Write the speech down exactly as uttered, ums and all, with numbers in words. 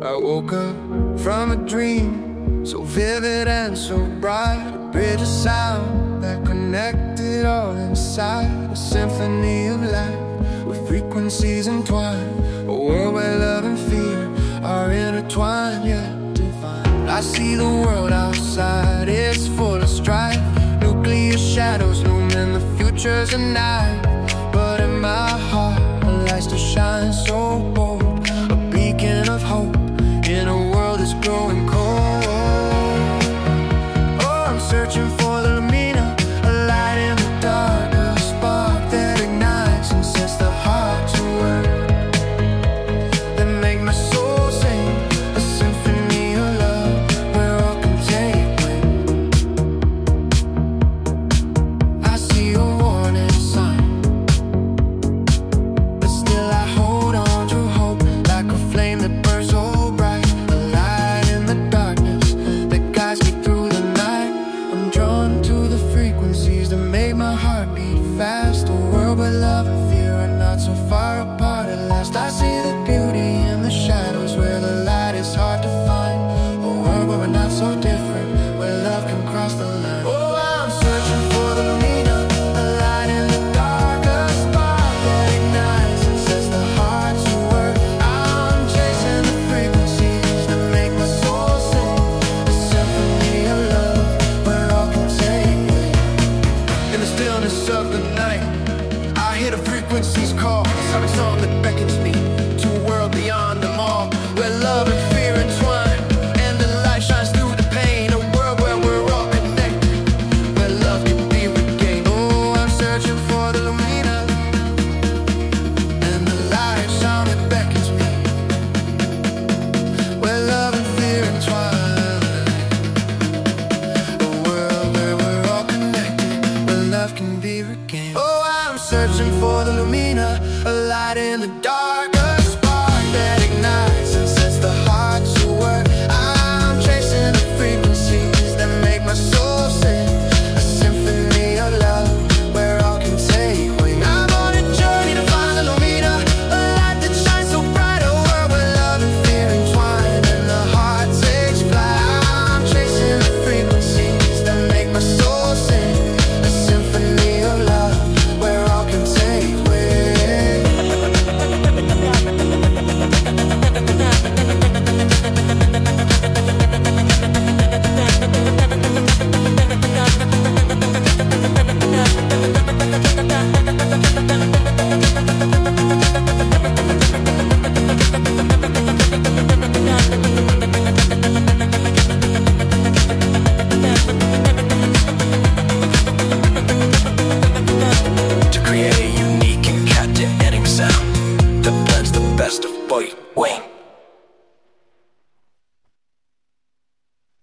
I woke up from a dream so vivid and so bright, a bridge of sound that connected all inside, a symphony of light with frequencies entwined, a world where love and fear are intertwined, yet divine. I see the world outside, it's full of strife, nuclear shadows looming, the future's a night, but in my heart a light still shines so bright.